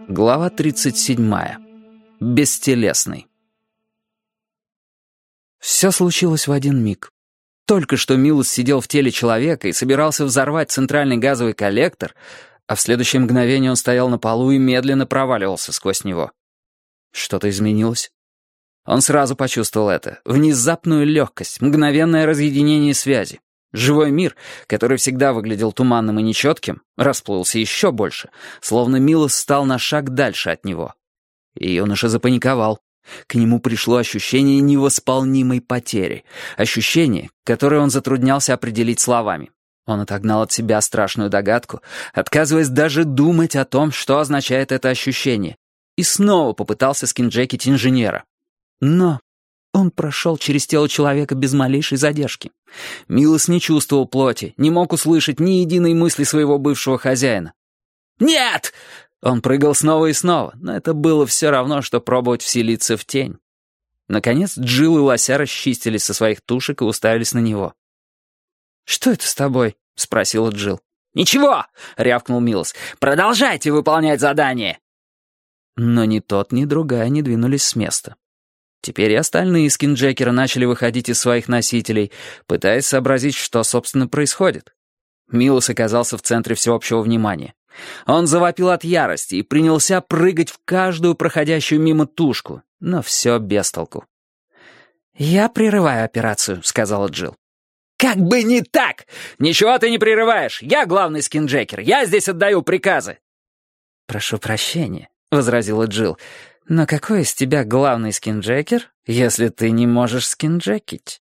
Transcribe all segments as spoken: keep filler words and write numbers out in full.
Глава тридцать седьмая. Бестелесный. Все случилось в один миг. Только что Милос сидел в теле человека и собирался взорвать центральный газовый коллектор, а в следующее мгновение он стоял на полу и медленно проваливался сквозь него. Что-то изменилось. Он сразу почувствовал это. Внезапную легкость, мгновенное разъединение связи. Живой мир, который всегда выглядел туманным и нечетким, расплылся еще больше, словно Милос стал на шаг дальше от него. И юноша запаниковал. К нему пришло ощущение невосполнимой потери, ощущение, которое он затруднялся определить словами. Он отогнал от себя страшную догадку, отказываясь даже думать о том, что означает это ощущение, и снова попытался скинджекить инженера. Но он прошел через тело человека без малейшей задержки. Милос не чувствовал плоти, не мог услышать ни единой мысли своего бывшего хозяина. «Нет!» Он прыгал снова и снова, но это было все равно, что пробовать вселиться в тень. Наконец Джилл и Лося расчистились со своих тушек и уставились на него. «Что это с тобой?» — спросила Джилл. «Ничего!» — рявкнул Милос. «Продолжайте выполнять задание!» Но ни тот, ни другая не двинулись с места. Теперь и остальные скинджекеры начали выходить из своих носителей, пытаясь сообразить, что, собственно, происходит. Милос оказался в центре всеобщего внимания. Он завопил от ярости и принялся прыгать в каждую проходящую мимо тушку, но все без толку. «Я прерываю операцию», — сказала Джилл. «Как бы не так! Ничего ты не прерываешь! Я главный скинджекер, я здесь отдаю приказы!» «Прошу прощения», — возразила Джилл. «Но какой из тебя главный скинджекер, если ты не можешь скинджекить?»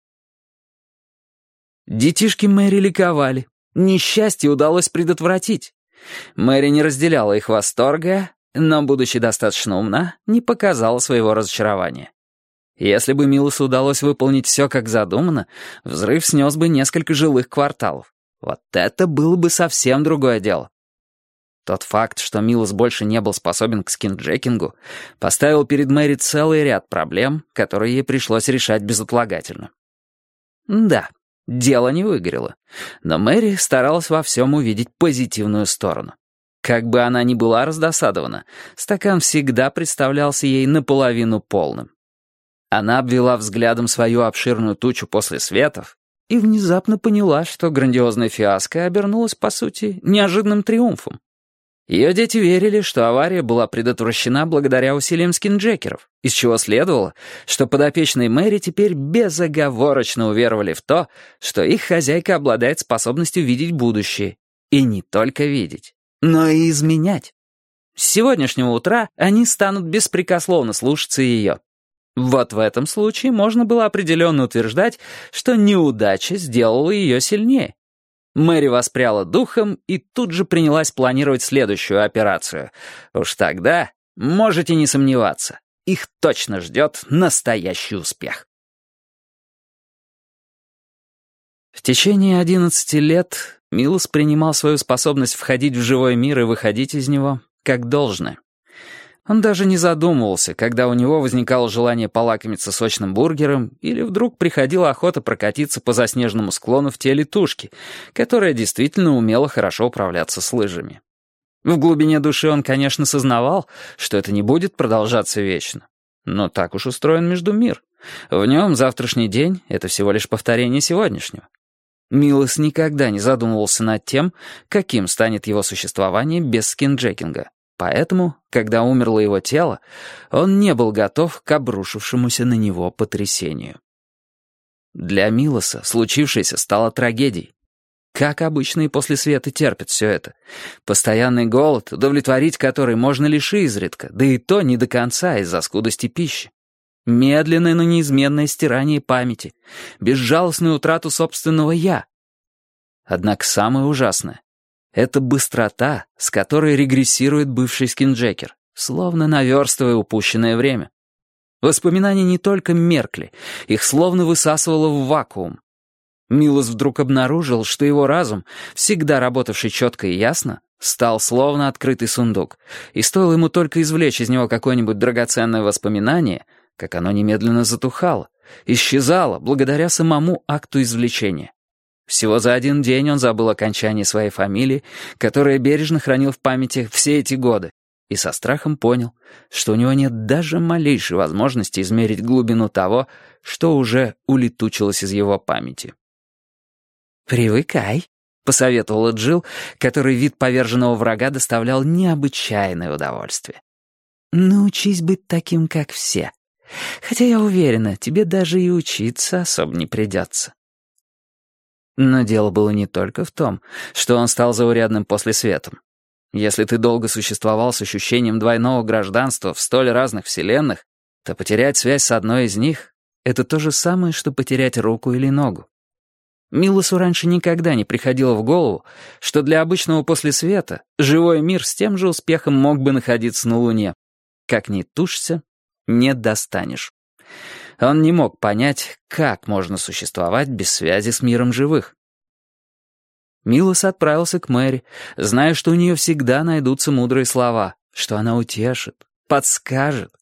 Детишки Мэри ликовали. Несчастье удалось предотвратить. Мэри не разделяла их восторга, но, будучи достаточно умна, не показала своего разочарования. Если бы Милосу удалось выполнить все как задумано, взрыв снес бы несколько жилых кварталов. Вот это было бы совсем другое дело. Тот факт, что Милос больше не был способен к скинджекингу, поставил перед Мэри целый ряд проблем, которые ей пришлось решать безотлагательно. Да, дело не выгорело, но Мэри старалась во всем увидеть позитивную сторону. Как бы она ни была раздосадована, стакан всегда представлялся ей наполовину полным. Она обвела взглядом свою обширную тучу после светов и внезапно поняла, что грандиозная фиаско обернулась, по сути, неожиданным триумфом. Ее дети верили, что авария была предотвращена благодаря усилиям скинджекеров, из чего следовало, что подопечные Мэри теперь безоговорочно уверовали в то, что их хозяйка обладает способностью видеть будущее. И не только видеть, но и изменять. С сегодняшнего утра они станут беспрекословно слушаться ее. Вот в этом случае можно было определенно утверждать, что неудача сделала ее сильнее. Мэри воспряла духом и тут же принялась планировать следующую операцию. Уж тогда можете не сомневаться, их точно ждет настоящий успех. В течение одиннадцати лет Милос принимал свою способность входить в живой мир и выходить из него как должное. Он даже не задумывался, когда у него возникало желание полакомиться сочным бургером или вдруг приходила охота прокатиться по заснеженному склону в теле тушки, которая действительно умела хорошо управляться с лыжами. В глубине души он, конечно, сознавал, что это не будет продолжаться вечно. Но так уж устроен междумир. В нем завтрашний день — это всего лишь повторение сегодняшнего. Милос никогда не задумывался над тем, каким станет его существование без скинджекинга. Поэтому, когда умерло его тело, он не был готов к обрушившемуся на него потрясению. Для Милоса случившееся стало трагедией. Как обычные после света терпят все это. Постоянный голод, удовлетворить который можно лишь изредка, да и то не до конца из-за скудости пищи. Медленное, но неизменное стирание памяти, безжалостную утрату собственного «я». Однако самое ужасное — это быстрота, с которой регрессирует бывший скинджекер, словно наверстывая упущенное время. Воспоминания не только меркли, их словно высасывало в вакуум. Милос вдруг обнаружил, что его разум, всегда работавший четко и ясно, стал словно открытый сундук, и стоило ему только извлечь из него какое-нибудь драгоценное воспоминание, как оно немедленно затухало, исчезало благодаря самому акту извлечения. Всего за один день он забыл окончание своей фамилии, которое бережно хранил в памяти все эти годы. и со страхом понял, что у него нет даже малейшей возможности измерить глубину того, что уже улетучилось из его памяти. «Привыкай», — посоветовала Джилл, которой вид поверженного врага доставлял необычайное удовольствие. «Научись быть таким, как все. Хотя я уверена, тебе даже и учиться особо не придется». Но дело было не только в том, что он стал заурядным послесветом. Если ты долго существовал с ощущением двойного гражданства в столь разных вселенных, то потерять связь с одной из них — это то же самое, что потерять руку или ногу. Милосу раньше никогда не приходило в голову, что для обычного послесвета живой мир с тем же успехом мог бы находиться на Луне. Как ни тушься, не достанешь. Он не мог понять, как можно существовать без связи с миром живых. Милос отправился к Мэри, зная, что у нее всегда найдутся мудрые слова, что она утешит, подскажет,